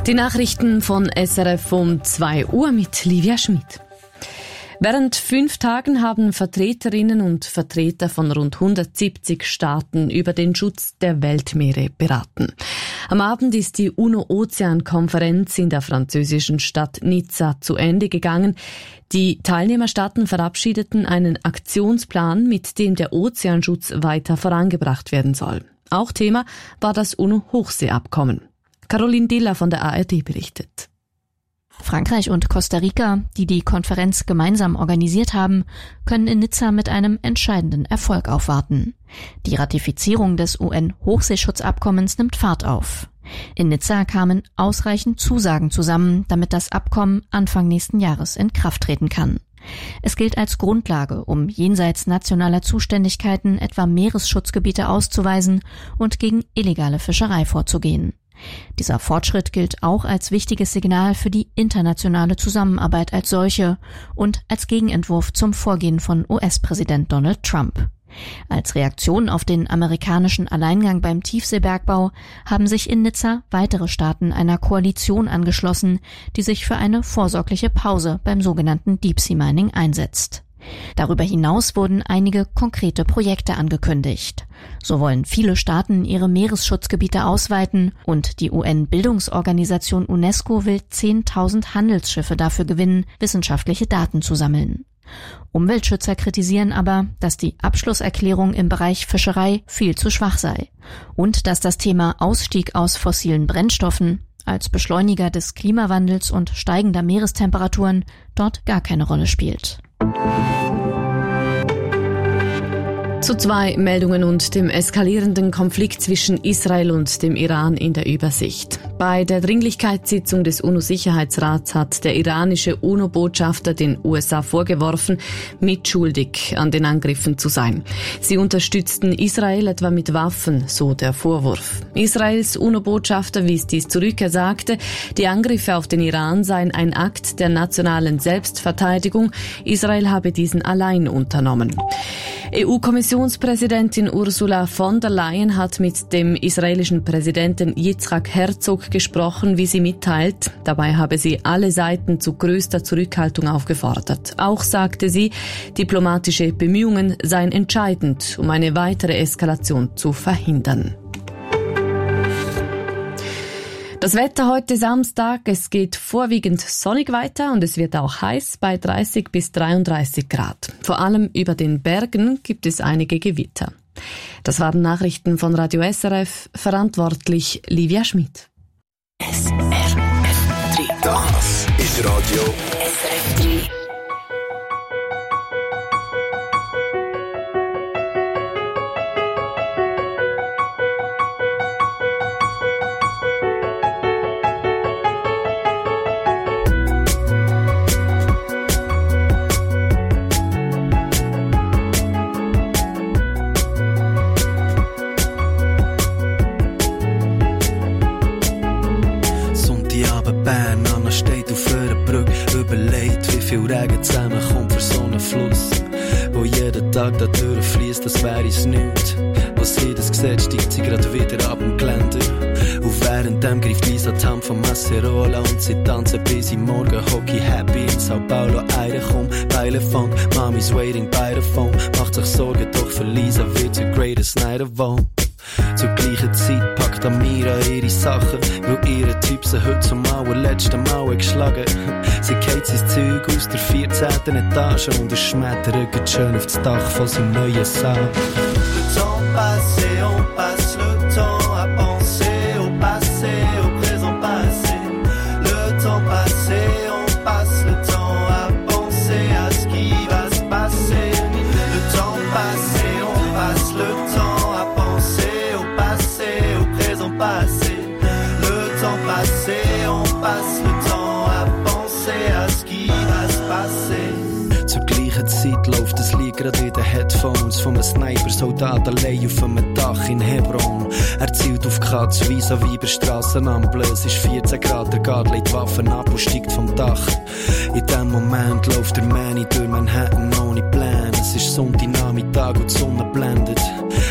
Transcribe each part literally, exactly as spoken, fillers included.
Die Nachrichten von S R F um zwei Uhr mit Livia Schmid. Während fünf Tagen haben Vertreterinnen und Vertreter von rund hundertsiebzig Staaten über den Schutz der Weltmeere beraten. Am Abend ist die UNO-Ozean-Konferenz in der französischen Stadt Nizza zu Ende gegangen. Die Teilnehmerstaaten verabschiedeten einen Aktionsplan, mit dem der Ozeanschutz weiter vorangebracht werden soll. Auch Thema war das UNO-Hochseeabkommen. Caroline Diller von der A R D berichtet. Frankreich und Costa Rica, die die Konferenz gemeinsam organisiert haben, können in Nizza mit einem entscheidenden Erfolg aufwarten. Die Ratifizierung des U N-Hochseeschutzabkommens nimmt Fahrt auf. In Nizza kamen ausreichend Zusagen zusammen, damit das Abkommen Anfang nächsten Jahres in Kraft treten kann. Es gilt als Grundlage, um jenseits nationaler Zuständigkeiten etwa Meeresschutzgebiete auszuweisen und gegen illegale Fischerei vorzugehen. Dieser Fortschritt gilt auch als wichtiges Signal für die internationale Zusammenarbeit als solche und als Gegenentwurf zum Vorgehen von U S-Präsident Donald Trump. Als Reaktion auf den amerikanischen Alleingang beim Tiefseebergbau haben sich in Nizza weitere Staaten einer Koalition angeschlossen, die sich für eine vorsorgliche Pause beim sogenannten Deep Sea Mining einsetzt. Darüber hinaus wurden einige konkrete Projekte angekündigt. So wollen viele Staaten ihre Meeresschutzgebiete ausweiten und die U N-Bildungsorganisation UNESCO will zehntausend Handelsschiffe dafür gewinnen, wissenschaftliche Daten zu sammeln. Umweltschützer kritisieren aber, dass die Abschlusserklärung im Bereich Fischerei viel zu schwach sei und dass das Thema Ausstieg aus fossilen Brennstoffen als Beschleuniger des Klimawandels und steigender Meerestemperaturen dort gar keine Rolle spielt. Zu zwei Meldungen und dem eskalierenden Konflikt zwischen Israel und dem Iran in der Übersicht. Bei der Dringlichkeitssitzung des UNO-Sicherheitsrats hat der iranische UNO-Botschafter den U S A vorgeworfen, mitschuldig an den Angriffen zu sein. Sie unterstützten Israel etwa mit Waffen, so der Vorwurf. Israels UNO-Botschafter wies dies zurück. Er sagte, die Angriffe auf den Iran seien ein Akt der nationalen Selbstverteidigung. Israel habe diesen allein unternommen. E U-Kommissionspräsidentin Ursula von der Leyen hat mit dem israelischen Präsidenten Yitzhak Herzog gesprochen, wie sie mitteilt. Dabei habe sie alle Seiten zu größter Zurückhaltung aufgefordert. Auch sagte sie, diplomatische Bemühungen seien entscheidend, um eine weitere Eskalation zu verhindern. Das Wetter heute Samstag, es geht vorwiegend sonnig weiter und es wird auch heiß bei dreißig bis dreiunddreißig Grad. Vor allem über den Bergen gibt es einige Gewitter. Das waren Nachrichten von Radio S R F, verantwortlich Livia Schmid. S R F drei. Das ist Radio S R F drei. Regen zusammenkommt für so einen Fluss, wo jeden Tag da durchfliesst, das wäre es nicht. Was sie das sieht, steigt sie grad wieder ab dem Geländer. Und währenddem greift Lisa die Hand von Masserola und sie tanzen bis im Morgen Hockey happy in Sao Paulo. Eire komm, Beile fang, Mami's waiting by the phone. Macht sich Sorgen, doch für Lisa wird the greatest night of all. Zur gleichen Zeit packt Amira ihre Sachen, weil ihre Typ sie heute zum allerletzten Mal geschlagen. Sie geht sein Zeug aus der vierzehnten Etage und es schmettert geht schön auf das Dach von seinem neuen Saal. Le temps passe, on passe le temps à penser au passé, au présent passé. Le temps passe, on passe le temps à penser à ce qui va se passer. Le temps passe, on passe le temps à penser au passé, au présent passé. Le temps passe, on passe le temps à penser à ce qui va se passer. Zur gleichen Zeit läuft das Lied gerade in den Headphones von einem Sniper-Soldat allein auf einem Dach in Hebron. Er zielt auf Katzweiss an Weiberstrassenampel. Es ist vierzehn Grad, der Guard legt Waffen ab und steigt vom Dach. In dem Moment läuft der Manny durch Manhattan ohne Plan. Es ist Sonntagnachmittag und die Sonne blendet. Er denkt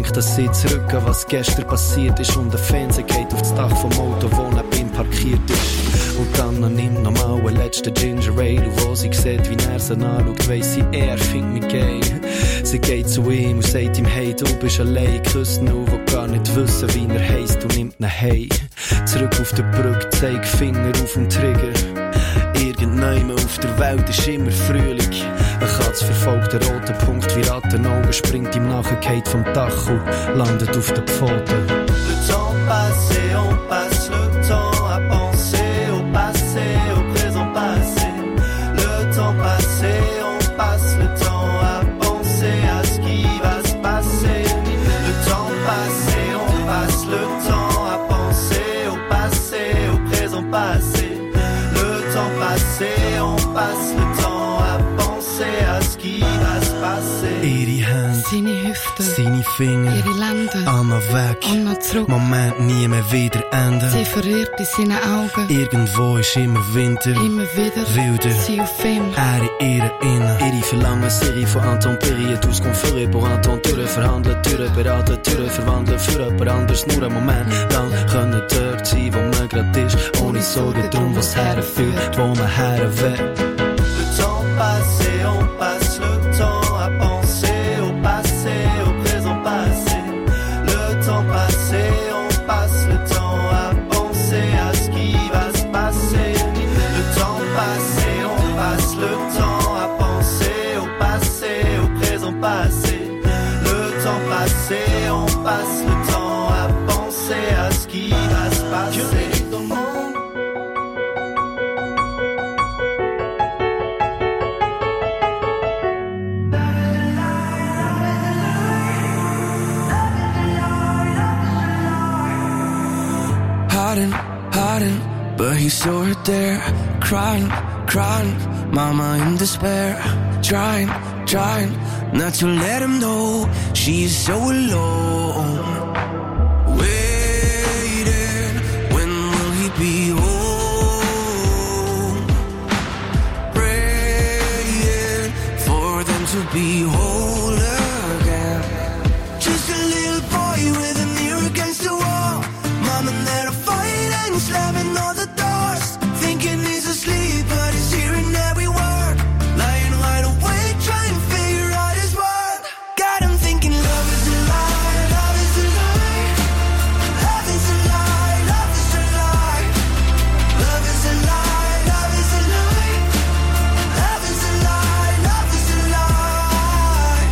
denkt, dass sie zurück an was gestern passiert ist und der Fernseher geht auf das Dach vom Auto, wo neben ihm parkiert ist. Und dann nimmt nochmal einen letzten Ginger Ale und wo sie sieht, wie er sie anschaut, weiss sie, er findet mich geil. Sie geht zu ihm und sagt ihm, hey, du bist allein, küsst ihn auf, will gar nicht wissen, wie er heisst und nimmt ihn hey. Zurück auf der Brücke, zeig Finger auf dem Trigger. Irgendwann auf der Welt ist immer Frühling. Eine Katze verfolgt den roten Punkt wie Rattenaugen, springt ihm nachher, geht vom Dach und landet auf den Pfoten. Le temps passé, on passe le temps à penser au passé, au présent passé. Le temps passé, on passe le temps à penser à ce qui va se passer. Le temps passé, on passe le temps à penser au passé, au présent passé. Le temps passé, on passe le temps à penser à ce qui va se passer. Ihre Hände, seine Hüfte, seine Finger, ihre Lände, Anna weg, und noch zurück. Moment nie mehr wieder enden. Sie verirrt in seinen Augen, Irgendwo ist immer Winter, immer wieder, wilder, sie auf ihm. er in ihrer Innen. Ihre Verlangen, Serie von Anton Perrier, tout ce qu'on ferait pour Anton, Türen verhandeln, Türen beraten, Türen verwandeln, für jemand anders nur einen Moment lang können dort sein, wo man grad ist, ohne Sorgen drum, was herführt, wo man her will. Le temps passé, on passe le temps à penser au passé, au présent passé. Le temps passé, on passe le temps à penser à ce qui va se passer. Le temps passé, on passe le temps à penser au passé, au présent passé. Le temps passé, on passe le temps à penser à ce qui va se passer. Hiding, hiding, but he saw her there, crying, crying, mama in despair, trying, trying, not to let him know she's so alone. Waiting, when will he be home? Praying for them to be whole again. Just a little boy with an ear against the wall, mom and dad are fighting, slamming all the doors, thinking he's asleep, but he's hearing every word, lying wide awake, trying to figure out his word. Got him thinking love is a lie, love is a lie, love is a lie, love is a lie, love is a lie, love is a lie, love is a lie, love is a lie.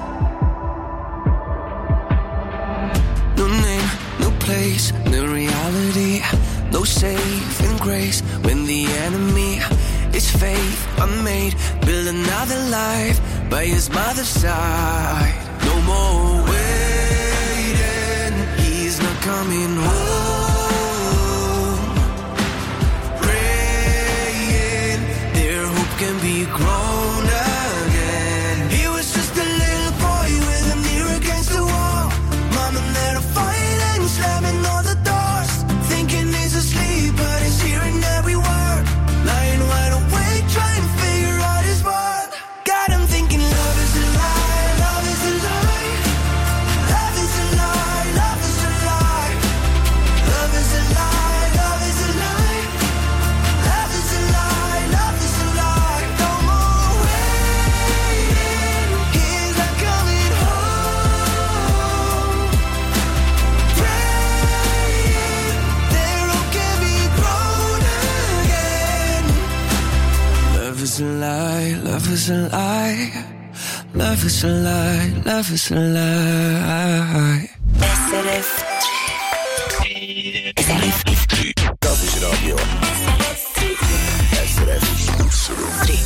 No name, no place, no reality, no saving grace when the enemy is faith unmade. Build another life by his mother's side. No more waiting, he's not coming home. Praying their hope can be grown again. He was just a little boy with an ear against the wall, mom and dad are fighting, slamming all the doors, thinking he's asleep, but he's hearing every word, lying wide awake, trying to figure out his word. Got him thinking love is a lie, love is a lie, love is a lie, love is a lie, love is a lie, love is a lie, love is a lie, love is a lie. No more waiting, he's not coming home. Praying their hope can be grown again. Love is a lie, love is a lie, love is a lie, love is a lie. S R F S R F Dat is radio. S R F drie.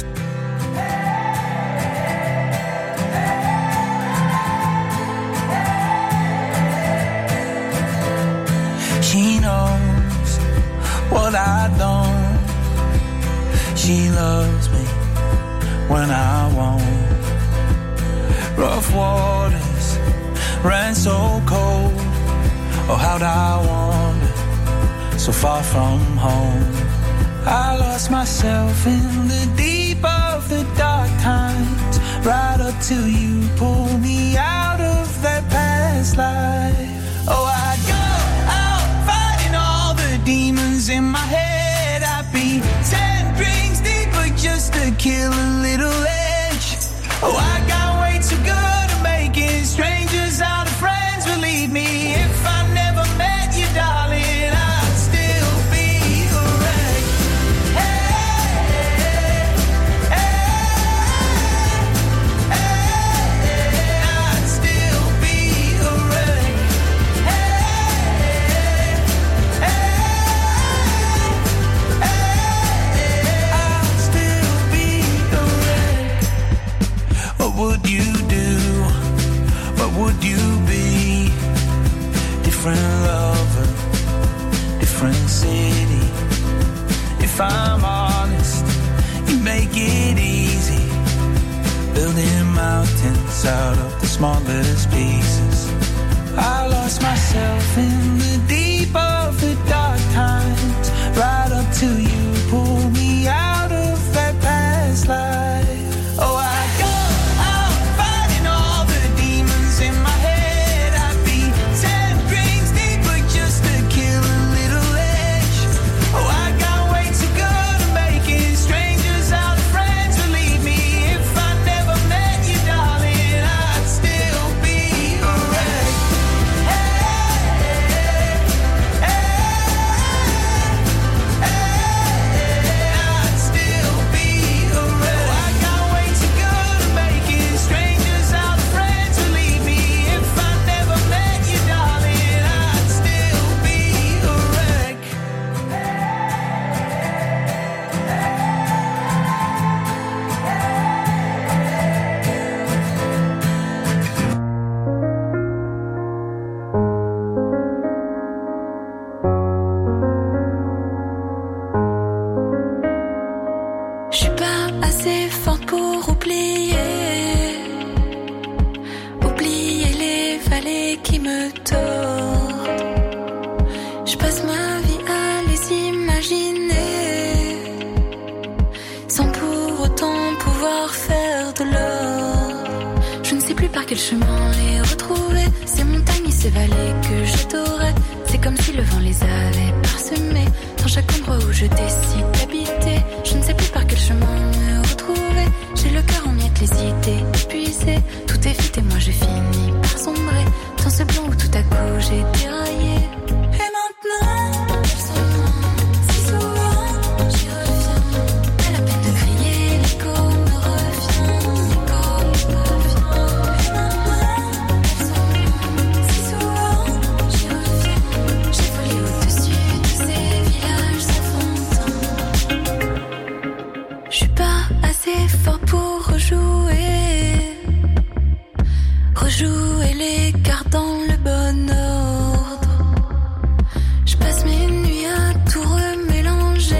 She knows what I don't. She loves me when I won't. Rough waters ran so cold. Oh, how'd I wander so far from home? I lost myself in the deep of the dark times, right up till you pulled me out of that past us out of the smallest pieces. I lost myself in the deep of the dark times, right up till you pulled me out of that past life. Oh, I go out fighting all the demons in my head. I'd be ten grains deeper just to kill a little edge. Oh, I got way to go to making strangers out of friends. Believe me, if I never met you, darling, I'd still be a wreck. Quel chemin les retrouver, ces montagnes et ces vallées que j'adorais. C'est comme si le vent les avait parsemées. Dans chaque endroit où je décide d'habiter, je ne sais plus par quel chemin me retrouver. J'ai le cœur en miettes, les idées épuisées. Tout est vide et moi je finis par sombrer dans ce blanc où tout à coup j'ai déraillé. Et maintenant, elles sont loin, si souvent j'y reviens. Pas la peine de crier, l'écho me revient. L'écho me revient. Fort pour rejouer, rejouer les cartes dans le bon ordre. Je passe mes nuits à tout remélanger,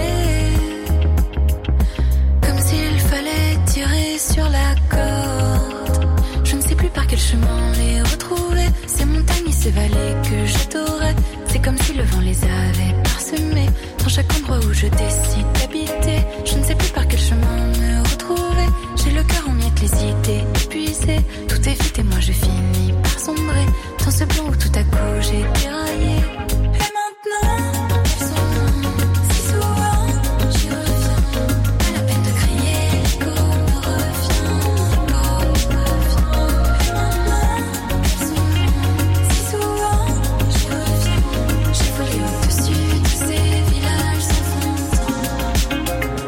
comme s'il fallait tirer sur la corde. Je ne sais plus par quel chemin les retrouver, ces montagnes et ces vallées que j'adorais. C'est comme si le vent les avait parsemées. Dans chaque endroit où je décide d'habiter, je ne sais plus par quel chemin me retrouver. J'ai le cœur en miettes, les idées épuisées. Tout est vide et moi je finis par sombrer dans ce blanc où tout à coup j'ai déraillé. Et maintenant, elles sont loin, si souvent j'y reviens. Pas la peine de crier, l'écho me revient. L'écho me revient. Et maintenant, elles sont loin, si souvent j'y reviens. J'ai volé au-dessus de ces villages s'enfonçant.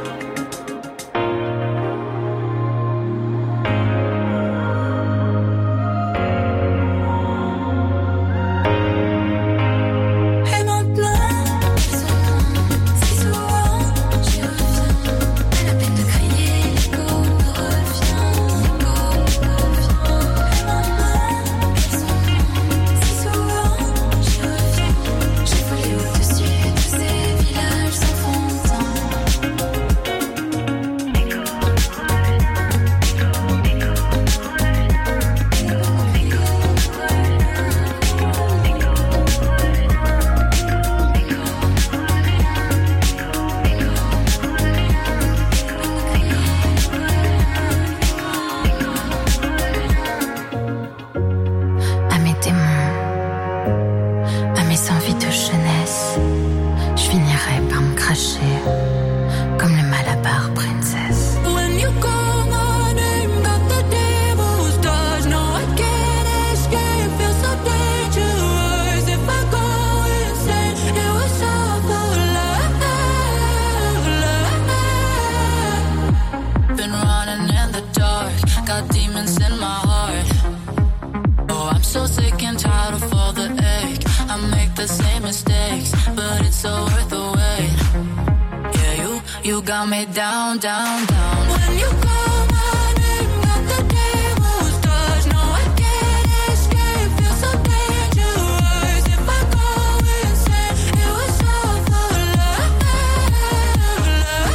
You got me down, down, down. When you call my name, got the devil's touch. No, I can't escape. Feel so dangerous. If I go insane, it was all for love,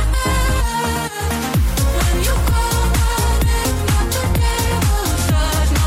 love. When you call my name, got the devil's touch.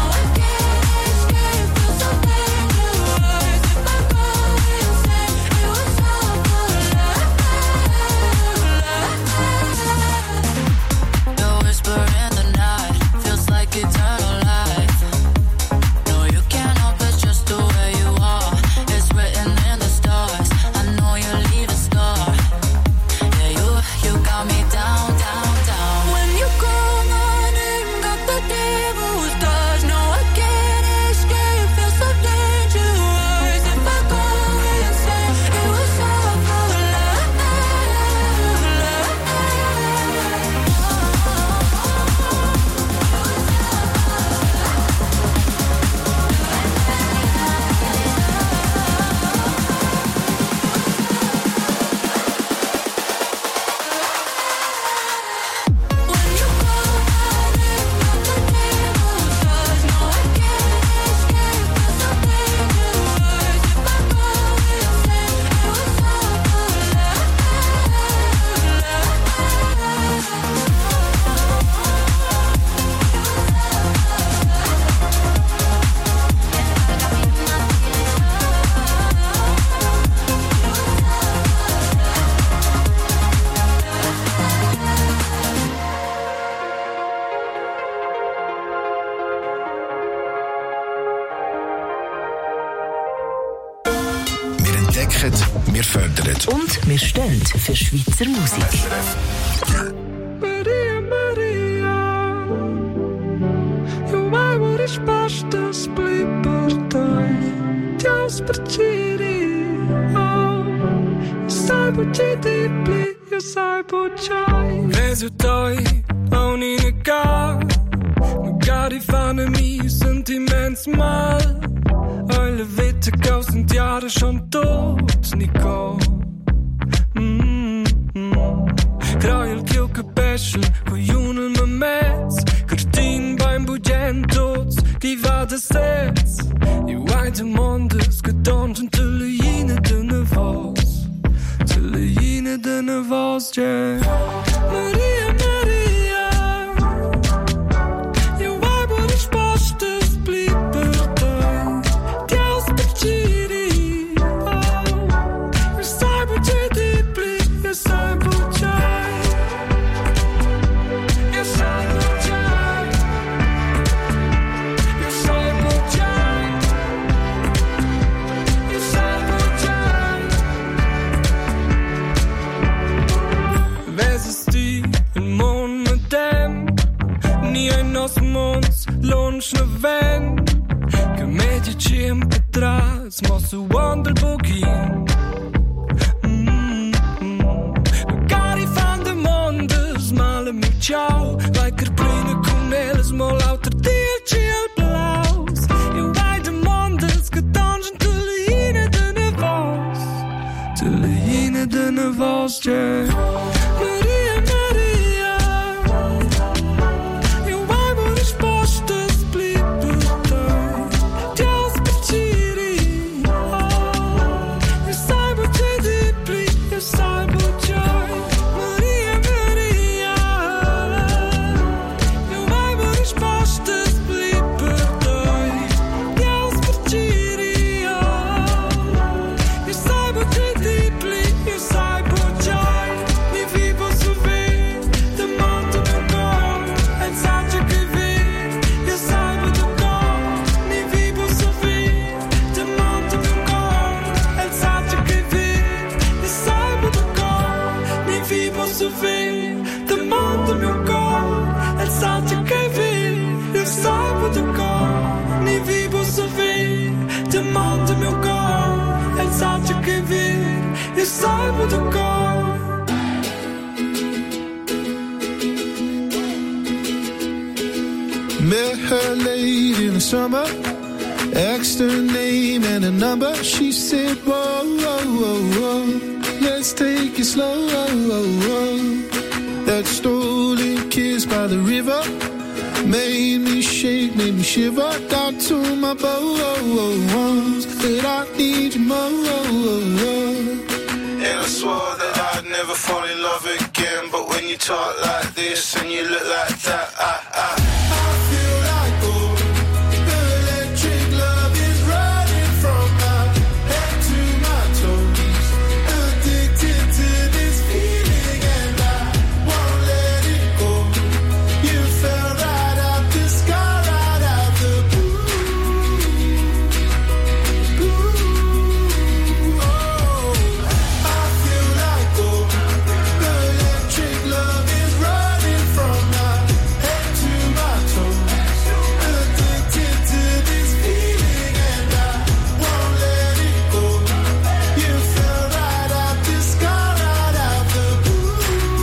entdecken, wir fördern. Und wir stehen für Schweizer Musik. Maria, Maria, io mai vorrei risposta splittertai, ti aspergiri, oh, sai buci di pli, io sai buciai. Resultai, auch nie negar, magari fanno mi sentiments mal, alle Wette tausend Jahre schon tot, Nico. Grail kill che pesce, coglione me mezz, cartin beim bugentoz, chi va da sez, i white mondes, che dongen te le jine de ne vos, te le jine de ne vos, yeah. Maria, Maria, io vai per risposte splittertai, ti aspettiri, oh, io sai buci di pli, io sai buciai. Nos monts lunch na ven che medici in petras mosso wonder booking magari fan de mondes male mi ciao like er plene kuneles mol lauter dieltje al blaus io vai de mondes che dongen te le hine de ne vos te le hine de ne vos yeah. Maria, Maria, met her late in the summer, asked her name and a number. She said, whoa, whoa, whoa, whoa, let's take it slow. Whoa, whoa. That stolen kiss by the river made me shake, made me shiver. Down to my bones, said I need you more. And I swore that I'd never fall in love again. But when you talk like this and you look like that, I, I, I feel like oh, the electric love is running from my head to my toes. Addicted to this feeling and I won't let it go. You fell right out the sky, right out the blue, blue. Oh, I feel like oh, the electric love is running from my head to my toes. Addicted to this feeling and I won't let it go. You fell right out the sky, right out the blue,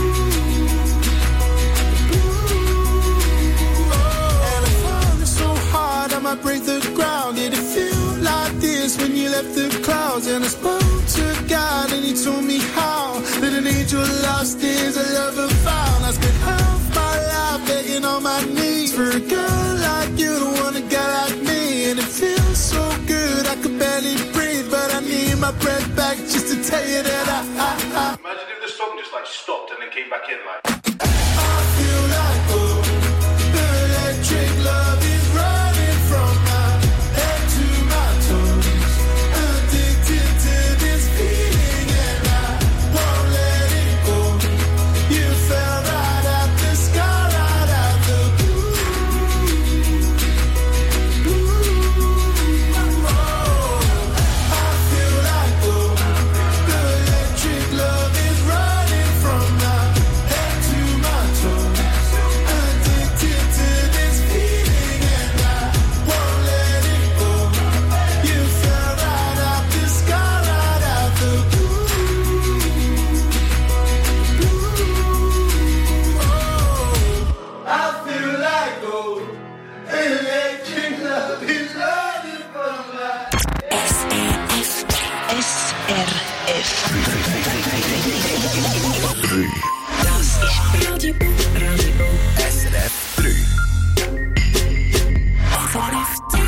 blue. And I found it so hard I might break the ground. Did it feel like this when you left the clouds? And I spoke to God and he told me how that an angel lost is a lover found. I spent half my life begging on my knees for a girl like you to want a guy like me. And it feels so good I could barely breathe, but I need my breath back just to tell you that I, I, I Imagine if the song just like stopped and then came back in like. I feel like oh, the electric love is running from my head to my toes. Addicted to this feeling and I won't let it go. You fell right out the sky, right out the blue, blue. Oh, I feel like oh,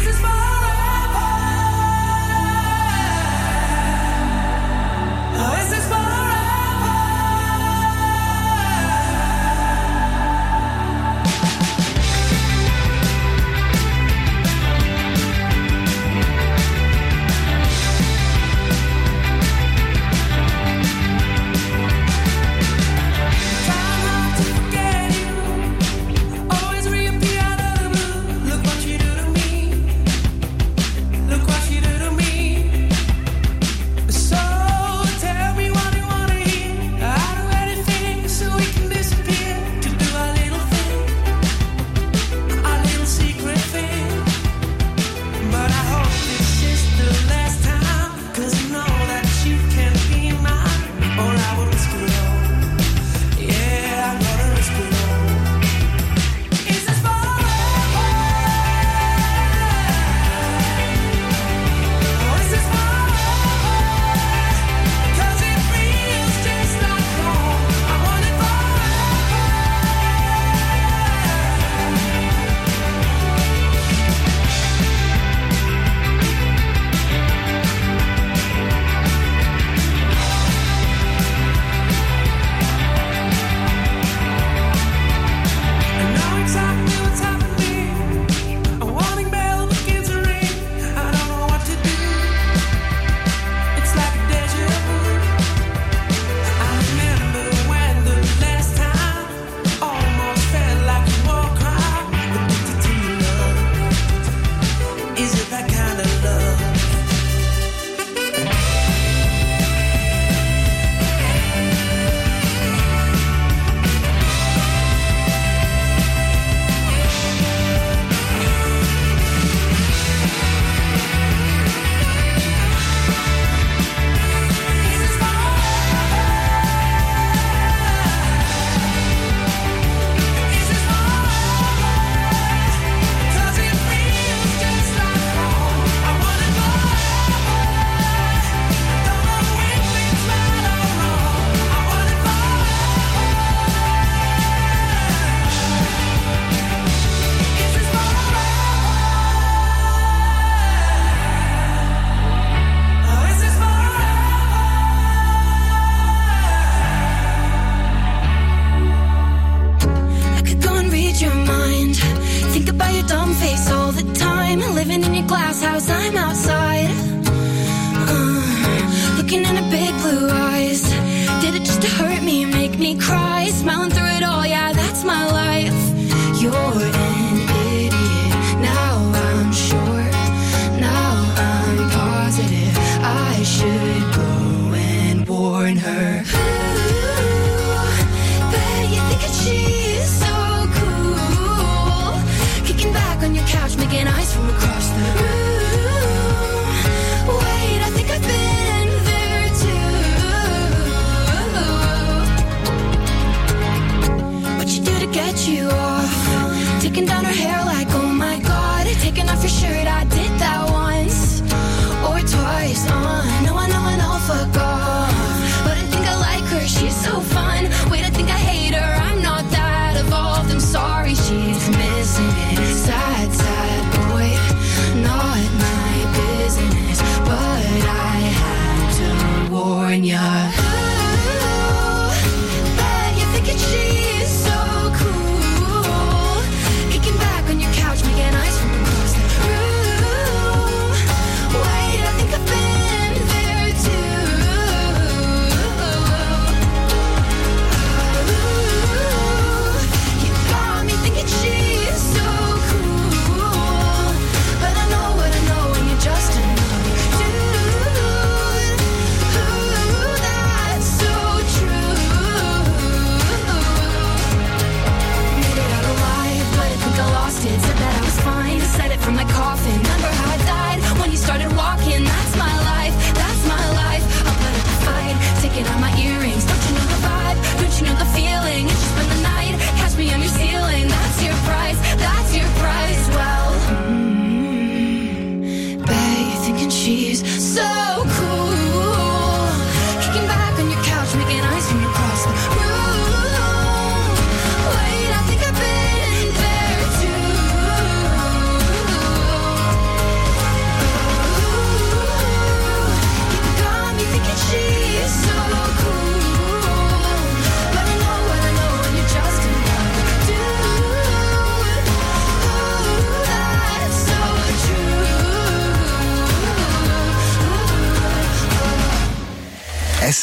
Wait, I think I've been there too.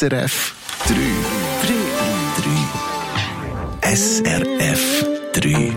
S R F drei. drei. drei. S R F drei.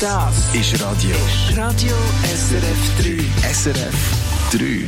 Das ist Radio. Radio S R F drei. S R F drei.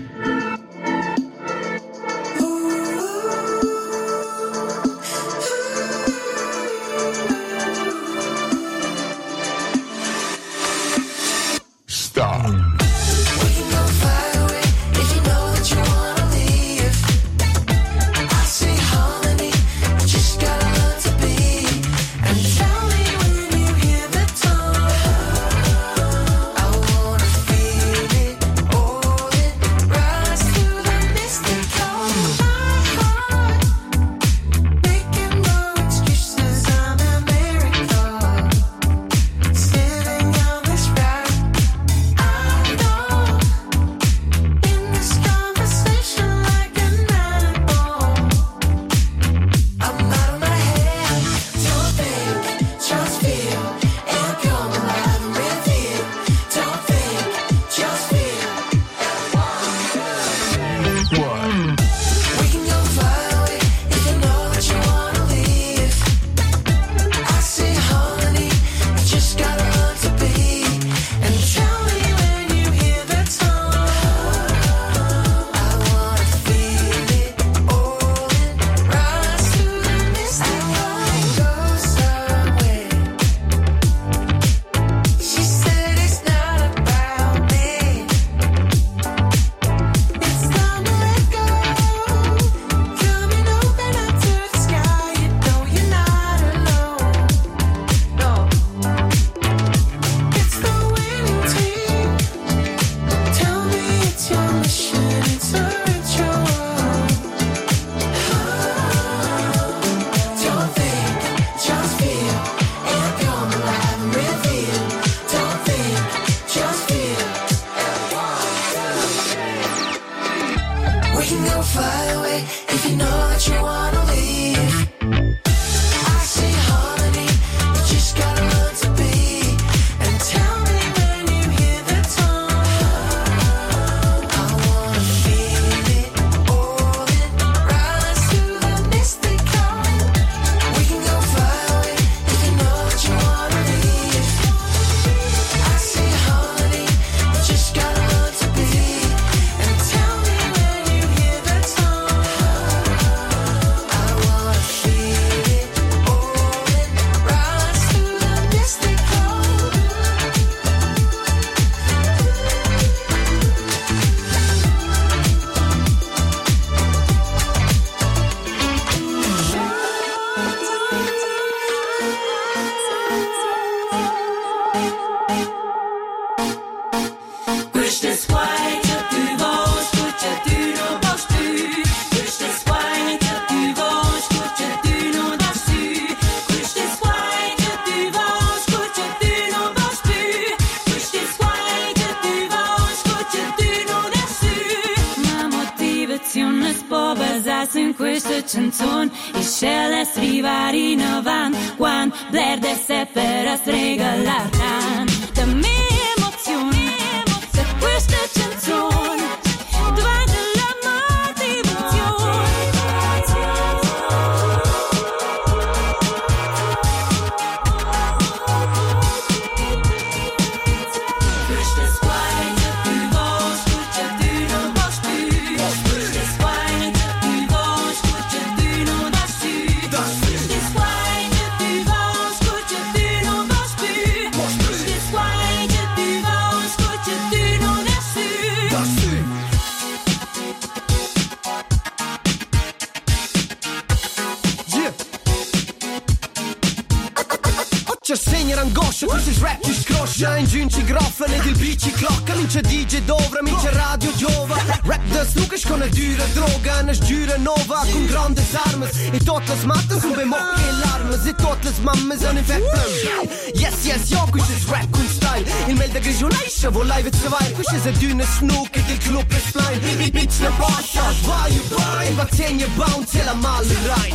in questa canzone i cieli strivare in avanti quando verde se per regalar da me emozioni se questa canzone diventa la motivazione questa squadra che tu vuoi scuccia tu non vuoi più questa squadra che tu vuoi scuccia tu non dai su questa squadra che tu vuoi scuccia tu non vuoi più questa squadra che tu vuoi scuccia tu non dai su Oggi segna angoscia, questo rap ci scroscia in ginci groffen ed il bici clocca mince D J Dovra, mince radio giova rap da slucas con una dura droga una sgiura nova con grandi armas e tutte le matte sono bemocche e l'armas e tutte le mamme sono in fepplen yes yes yo, questo è rap con style il mel da grigionais vo live e vai questo è d'una snook e del club è flying i bitch na pasha vai you vai va segna bounce e la mal right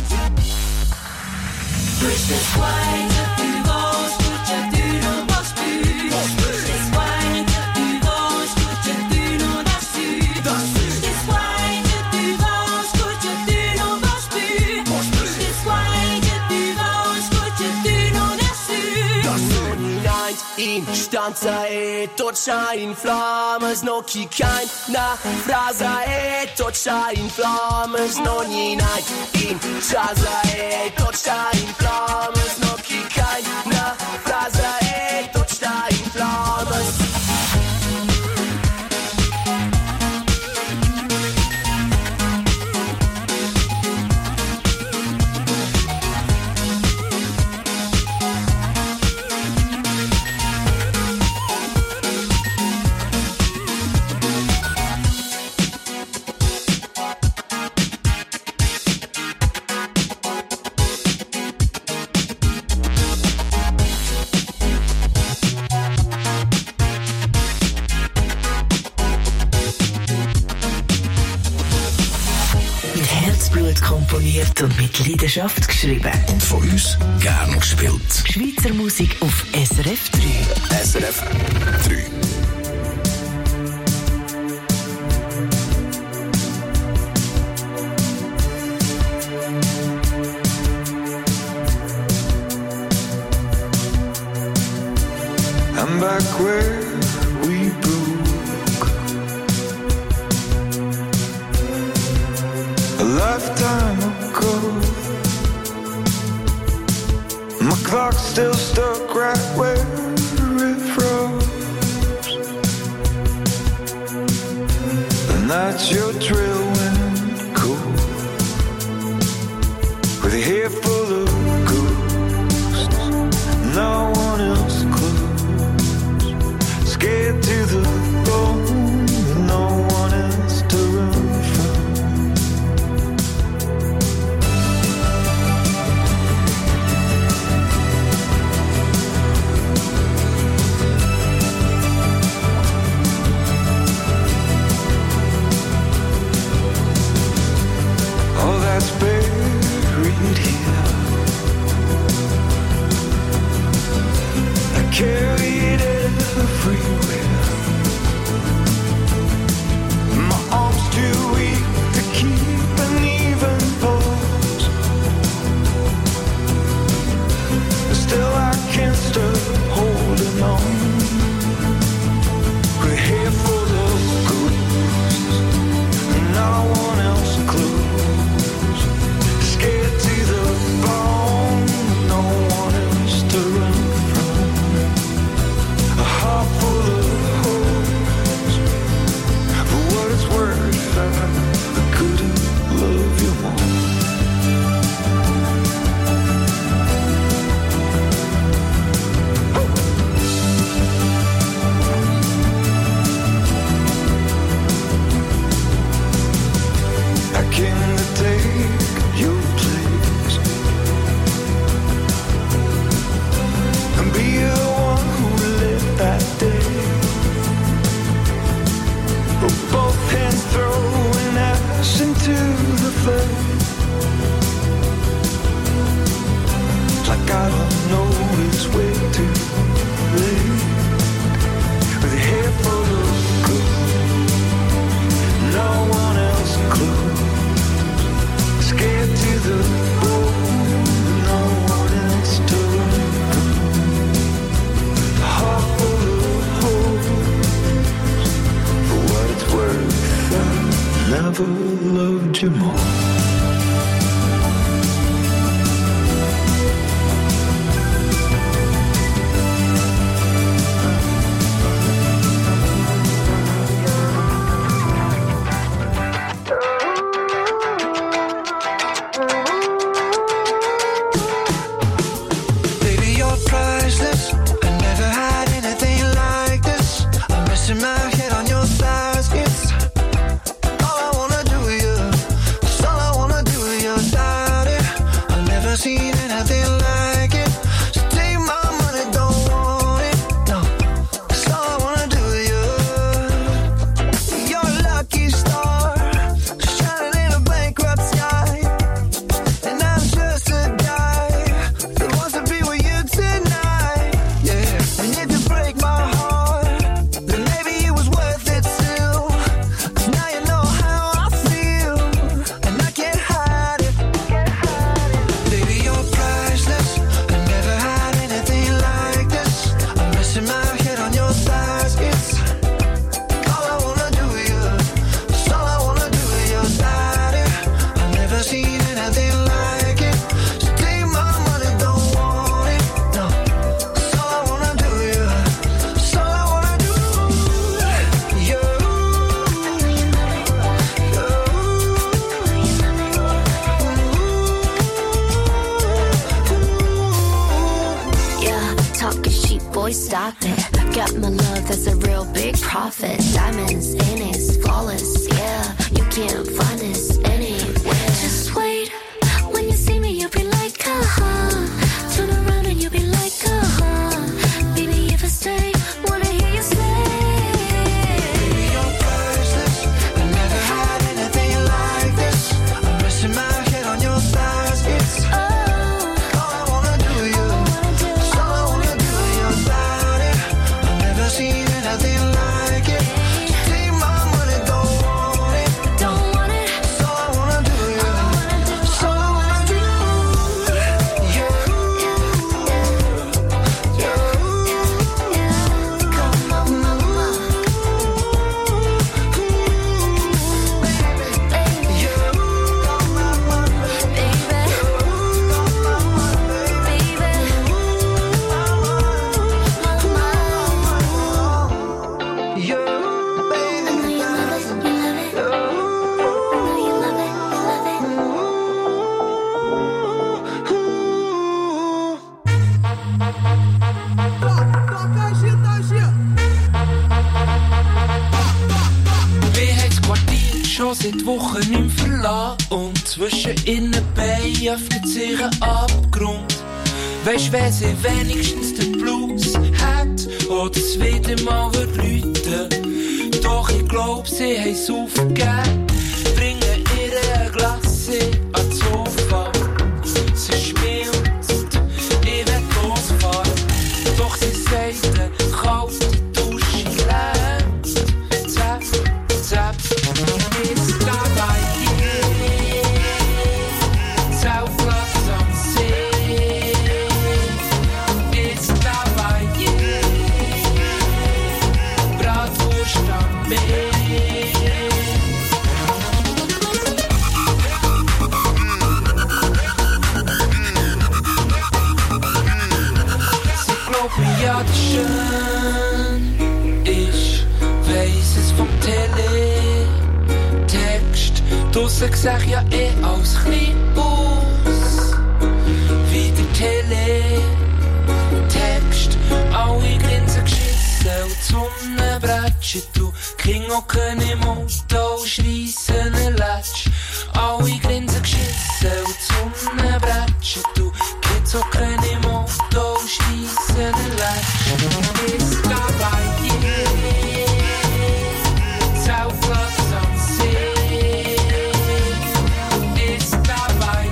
questa squadra che tu vuoi scuccia tu non vuoi più questa squadra che tu vuoi scuccia tu non dai su questa squadra che tu vuoi scuccia tu non vuoi più questa squadra che tu vuoi scuccia tu non dai su ogni night in stanza e torcia in flammes, no chi kein na frasa e torcia in flammes, no ni night in casa e torcia in flammes, no chi kein na frasa e torcia in flammes. Komponiert und mit Leidenschaft geschrieben. Und von uns gern gespielt. Schweizer Musik auf S R F drei. S R F drei. I'm back where we broke. A lifetime ago. My clock's still stuck right where it froze. And that's your trail wind cold. With a hair full of ghosts. No one else close. Scared to the bone. With no one else to run from. All that's buried here, I carry it everywhere. My arms too weak to keep an even pulse. Still I can't stop holding on. With a hair full of ghosts, and no one else close. Scared to the bone, no one else to run from. A heart full of holes. For what it's worth, I couldn't love you more. I came to take your place and be the one who lived that day. With both hands throwing ash into the flame. Like I don't know it's way too late. With a head full of gold, no one else close. Scared to the bone, no one else to run from. A heart full of holes. For what it's worth, I never loved you more. boy, stop it. Got my love, that's a real big profit. Diamonds in it, flawless, yeah. You can't find this anywhere. Just wait, when you see me, you'll be like, uh-huh. Turn around and you'll be like, uh-huh. Baby, if I stay, wanna hear you say. Baby, you're priceless. I never had anything like this. I'm resting my head on your thighs. It's all I wanna do, you. It's all I wanna do, your body. I've never seen anything like it. So take my money, don't want it. Don't want it. It's all I wanna do, you. It's all I wanna do. You. Come on, mama. Wir haben das Quartier schon seit Wochen nicht mehr verlassen. Und zwischen innen Beinen öffnet sich ein Abgrund. Weisst, wenn sie wenigstens den Blues hat oder es wieder mal wird läuten. Doch ich glaub, sie haben es aufgegeben. Bringen ihr ein Glas ans Sofa. Sie schmilzt, ich will losfahren. Doch sie sagt, eine kalte Dusche lädt. Zap, zap, ist dabei. Zeltplatz am See. Ist dabei. Bratwurst am Meer. Sie glaubt mir ja, das schön ist, weiss es vom Teletext. Draussen seh ich ja eh als klein aus, wie der Teletext. Alle grinsen geschissen und die Sonne bretschet. Du King hocken im Auto und schreissen ein Latsch. Alle grinsen geschissen und die Sonne bretschet. Du Kids hocken im Auto und schreissen ein Latsch. Ist dabei, Zeltplatz am See. Ist dabei,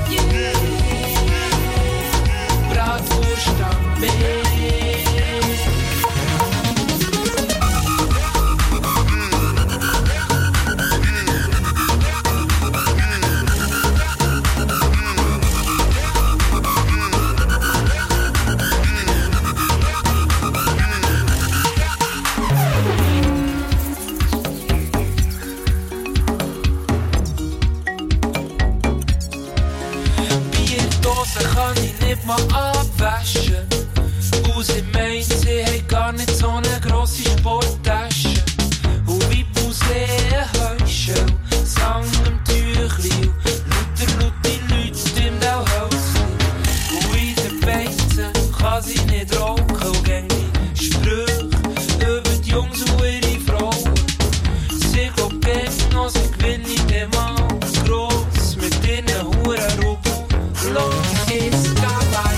Bratwurst am Meer. Bierdose kann ich nicht mal abwaschen. Und sie meint, sie hat gar nicht so eine grosse Sporttasche. Und wie Museen Heuschel, Sang im Tüchli. Lauter laute Leute im Dauhäusli. Und in den Beizen kann sie nicht rauchen. Und gäng die Sprüche über die Jungs und ihre Frauen. Sie glaubt gern noch, sie gewinne den Mann gross mit ihren Huren Rubel. Los ist dabei,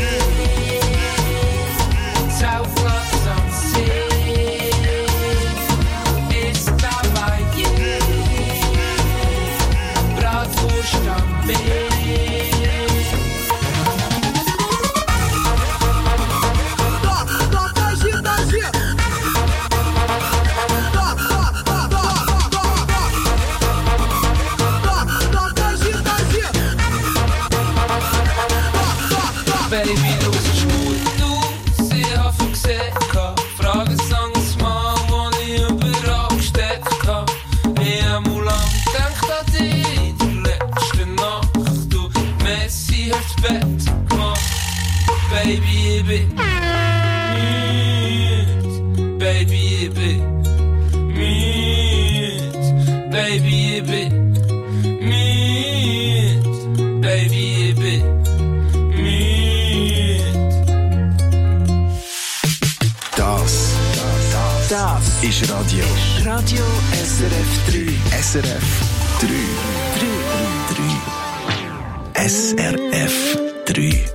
Zeltplatz am See. Ist dabei, Bratwurst am Meer. Baby, du siehst gut aus, ich hab viel gesehen. Fragen sang es mal, wo ich überall gesteckt hab. Ich hab mal lang gedacht an dich in der letzten Nacht. Du Messi hast das Bett gemacht. Baby, ich bin müde. Baby, ich bin müde. Baby, ich bin müde. Baby, ich bin müde. ist Radio. Radio S R F drei. S R F drei. drei. S R F drei.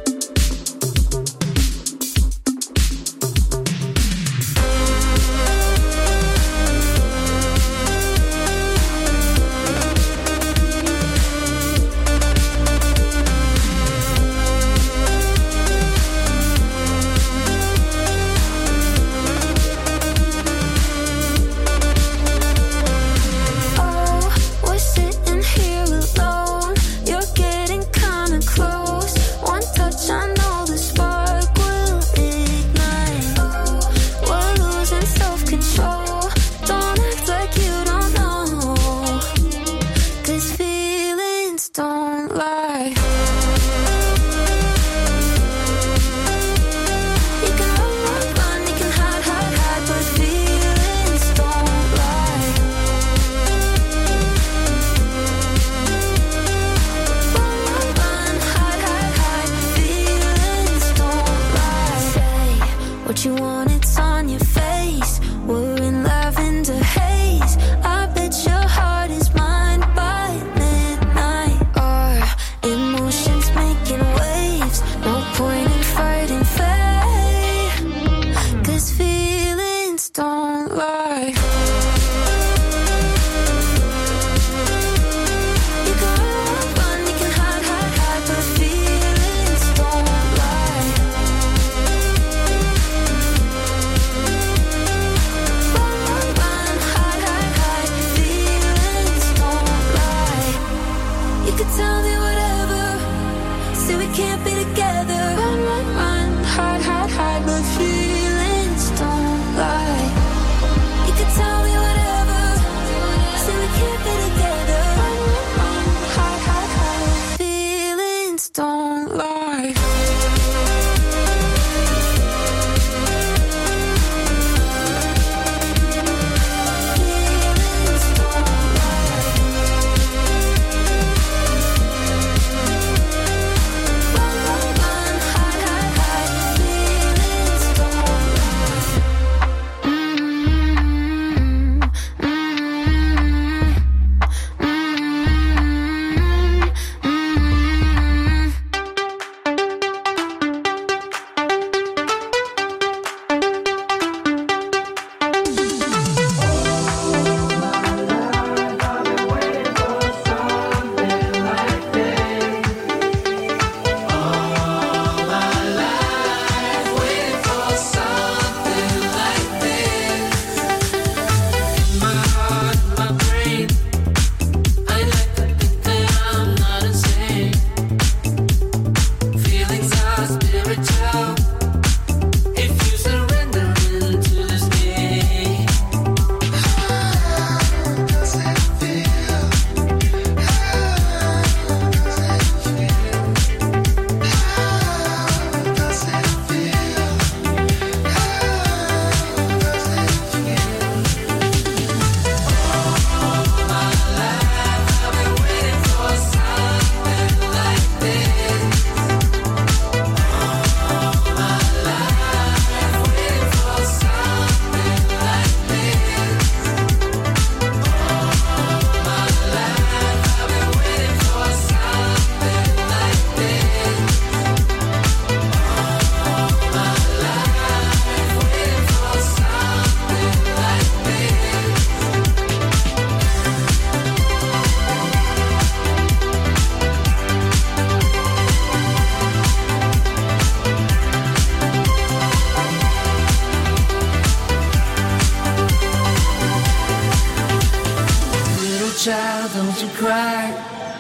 don't you cry.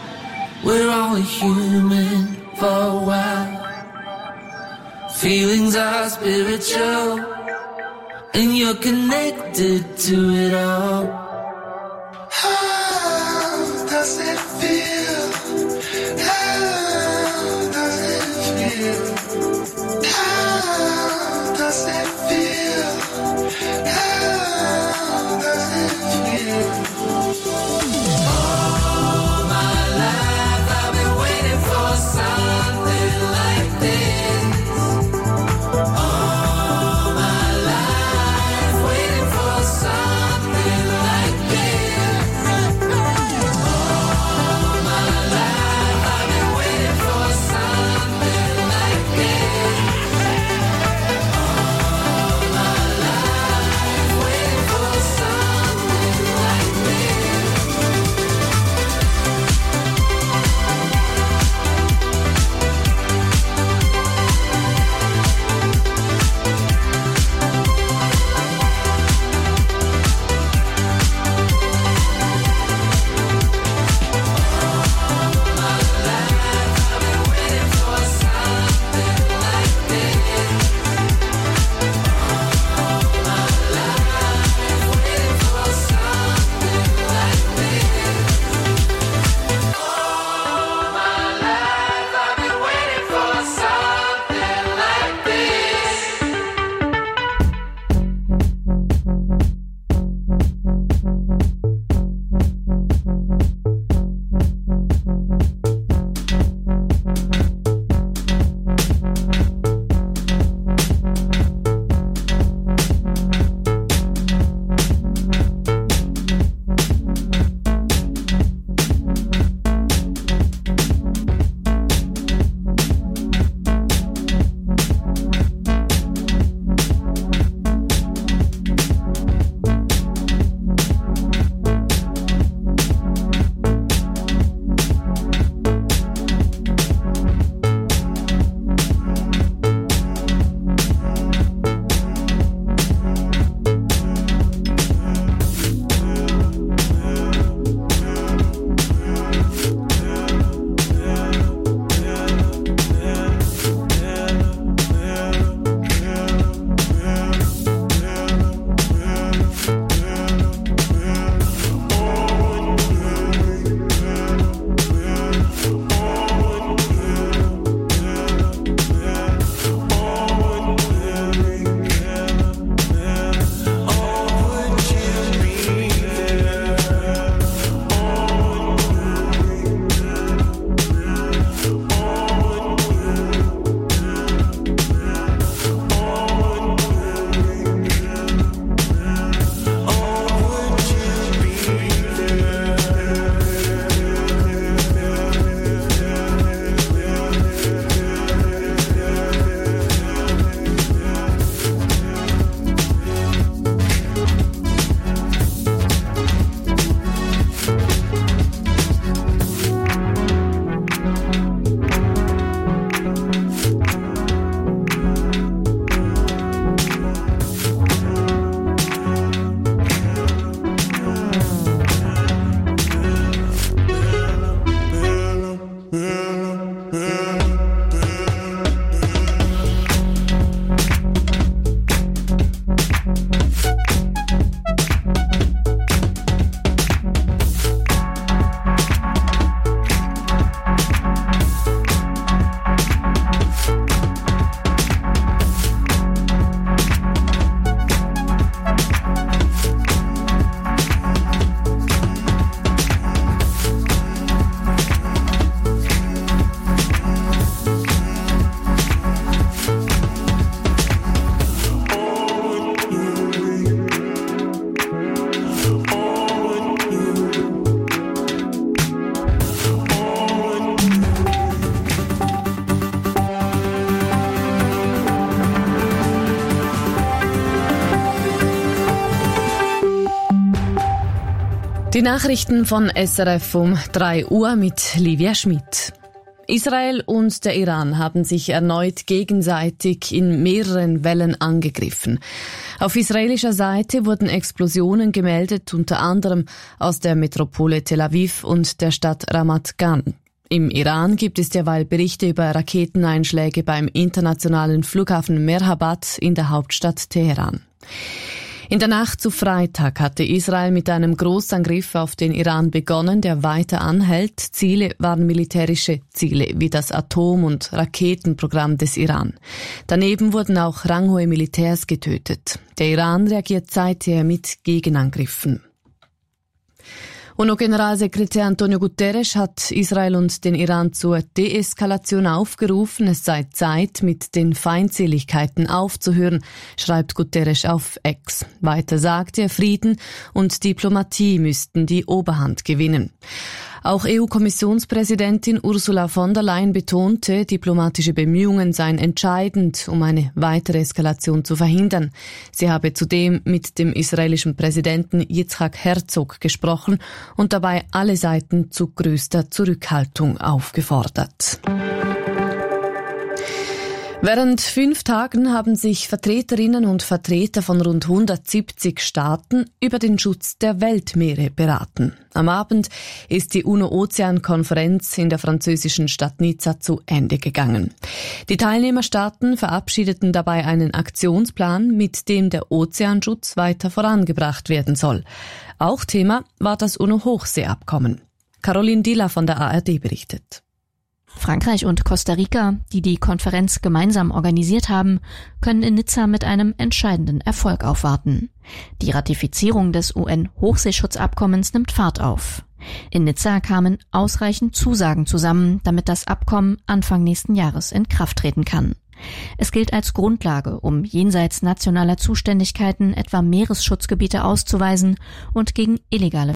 We're only human for a while. Feelings are spiritual, and you're connected to it all. How does it feel? How does it feel? How does it feel? How does it feel? All my life I've been waiting for something like this. All my life waiting for something. Die Nachrichten von S R F um drei Uhr mit Livia Schmidt. Israel und der Iran haben sich erneut gegenseitig in mehreren Wellen angegriffen. Auf israelischer Seite wurden Explosionen gemeldet, unter anderem aus der Metropole Tel Aviv und der Stadt Ramat Gan. Im Iran gibt es derweil Berichte über Raketeneinschläge beim internationalen Flughafen Mehrhabad in der Hauptstadt Teheran. In der Nacht zu Freitag hatte Israel mit einem Großangriff auf den Iran begonnen, der weiter anhält. Ziele waren militärische Ziele wie das Atom- und Raketenprogramm des Iran. Daneben wurden auch ranghohe Militärs getötet. Der Iran reagiert seither mit Gegenangriffen. UNO-Generalsekretär Antonio Guterres hat Israel und den Iran zur Deeskalation aufgerufen. Es sei Zeit, mit den Feindseligkeiten aufzuhören, schreibt Guterres auf X. Weiter sagt er, Frieden und Diplomatie müssten die Oberhand gewinnen. Auch E U-Kommissionspräsidentin Ursula von der Leyen betonte, diplomatische Bemühungen seien entscheidend, um eine weitere Eskalation zu verhindern. Sie habe zudem mit dem israelischen Präsidenten Yitzhak Herzog gesprochen und dabei alle Seiten zu größter Zurückhaltung aufgefordert. Während fünf Tagen haben sich Vertreterinnen und Vertreter von rund hundertsiebzig Staaten über den Schutz der Weltmeere beraten. Am Abend ist die UNO-Ozean-Konferenz in der französischen Stadt Nizza zu Ende gegangen. Die Teilnehmerstaaten verabschiedeten dabei einen Aktionsplan, mit dem der Ozeanschutz weiter vorangebracht werden soll. Auch Thema war das UNO-Hochseeabkommen. Caroline Dilla von der A R D berichtet. Frankreich und Costa Rica, die die Konferenz gemeinsam organisiert haben, können in Nizza mit einem entscheidenden Erfolg aufwarten. Die Ratifizierung des U N-Hochseeschutzabkommens nimmt Fahrt auf. In Nizza kamen ausreichend Zusagen zusammen, damit das Abkommen Anfang nächsten Jahres in Kraft treten kann. Es gilt als Grundlage, um jenseits nationaler Zuständigkeiten etwa Meeresschutzgebiete auszuweisen und gegen illegale